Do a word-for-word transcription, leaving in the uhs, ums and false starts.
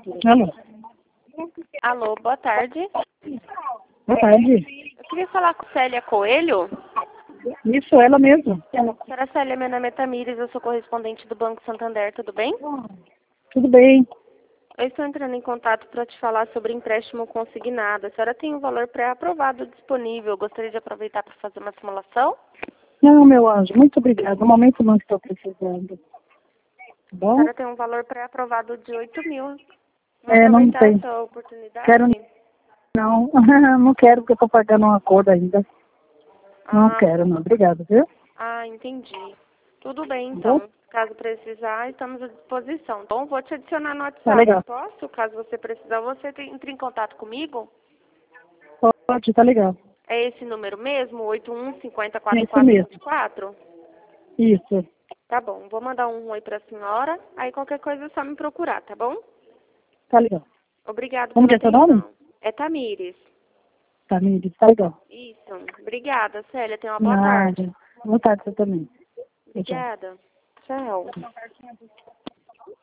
Alô? Alô, boa tarde. Boa tarde. Eu queria falar com Célia Coelho. Isso, ela mesma. Senhora Célia, meu nome é Tamires, eu sou correspondente do Banco Santander, tudo bem? Tudo bem. Eu estou entrando em contato para te falar sobre empréstimo consignado. A senhora tem um valor pré-aprovado disponível. Eu gostaria de aproveitar para fazer uma simulação? Não, meu anjo, muito obrigada. No momento não estou precisando. Tá A bom? senhora tem um valor pré-aprovado de oito mil. Vou É, não aproveitar tem. essa oportunidade. Quero não. Não quero porque eu estou pagando um acordo ainda. Não Ah, quero, não. Obrigada, viu? ah, entendi. Tudo bem, Tá bom? então. Caso precisar, estamos à disposição. Então, vou te adicionar no Tá WhatsApp. legal. Posso? Caso você precisar, você tem- entre em contato comigo? Pode, tá legal. É esse número mesmo? oito um cinco É quatro isso quatro mesmo. dois quatro? Isso. Tá bom. Vou mandar um oi para a senhora. Aí, qualquer coisa é só me procurar, tá bom? Tá legal. Obrigada Como pela que é seu nome? atenção. É Tamires. Tamires, tá legal. Isso. Obrigada, Célia. Tenha uma boa Nada. tarde. Boa tarde você também. Tchau, tchau. Obrigada. Tchau.